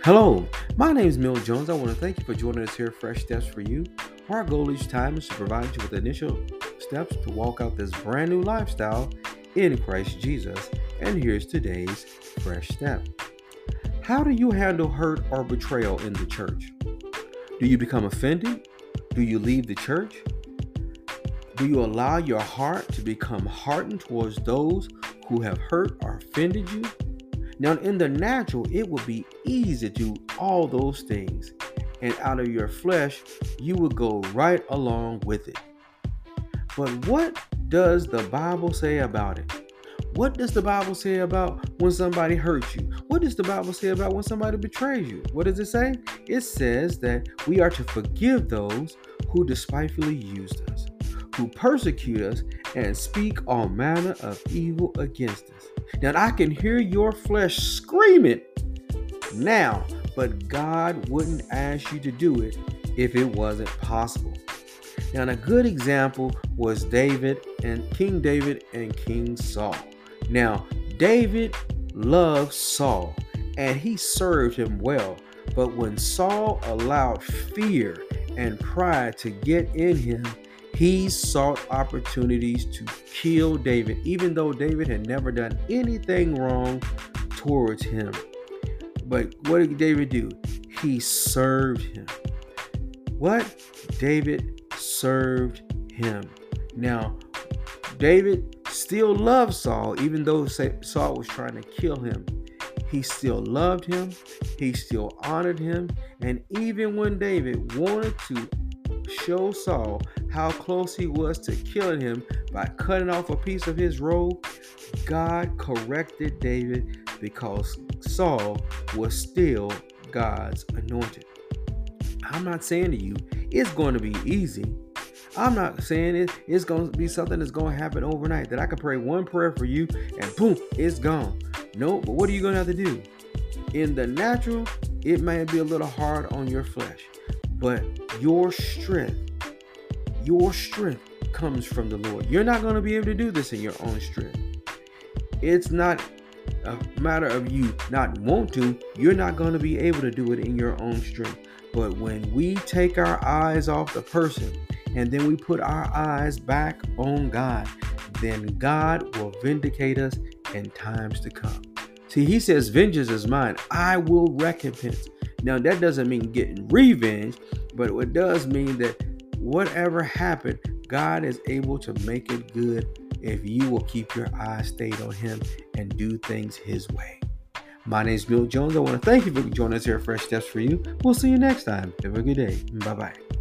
Hello, my name is Mill Jones. I want to thank you for joining us here at Fresh Steps for You. Our goal each time is to provide you with initial steps to walk out this brand new lifestyle in Christ Jesus. And here's today's Fresh Step. How do you handle hurt or betrayal in the church? Do you become offended? Do you leave the church? Do you allow your heart to become hardened towards those who have hurt or offended you? Now, in the natural, it would be easy to do all those things, and out of your flesh, you would go right along with it. But what does the Bible say about it? What does the Bible say about when somebody hurts you? What does the Bible say about when somebody betrays you? What does it say? It says that we are to forgive those who despitefully used us, who persecute us and speak all manner of evil against us. Now, I can hear your flesh screaming now, but God wouldn't ask you to do it if it wasn't possible. Now, a good example was King David and King Saul. Now, David loved Saul and he served him well, but when Saul allowed fear and pride to get in him, he sought opportunities to kill David, even though David had never done anything wrong towards him. But what did David do? He served him. What? David served him. Now, David still loved Saul, even though Saul was trying to kill him. He still loved him. He still honored him. And even when David wanted to show Saul how close he was to killing him by cutting off a piece of his robe, God corrected David because Saul was still God's anointed. I'm not saying to you it's going to be easy. I'm not saying it's going to be something that's going to happen overnight, that I can pray one prayer for you and boom, it's gone. No, but what are you going to have to do? In the natural, it may be a little hard on your flesh, but your strength comes from the Lord. You're not going to be able to do this in your own strength. It's not a matter of you not want to. You're not going to be able to do it in your own strength. But when we take our eyes off the person and then we put our eyes back on God, then God will vindicate us in times to come. See, he says, vengeance is mine. I will recompense. Now, that doesn't mean getting revenge, but it does mean that whatever happened, God is able to make it good if you will keep your eyes stayed on him and do things his way. My name is Bill Jones. I want to thank you for joining us here at Fresh Steps for You. We'll see you next time. Have a good day. Bye-bye.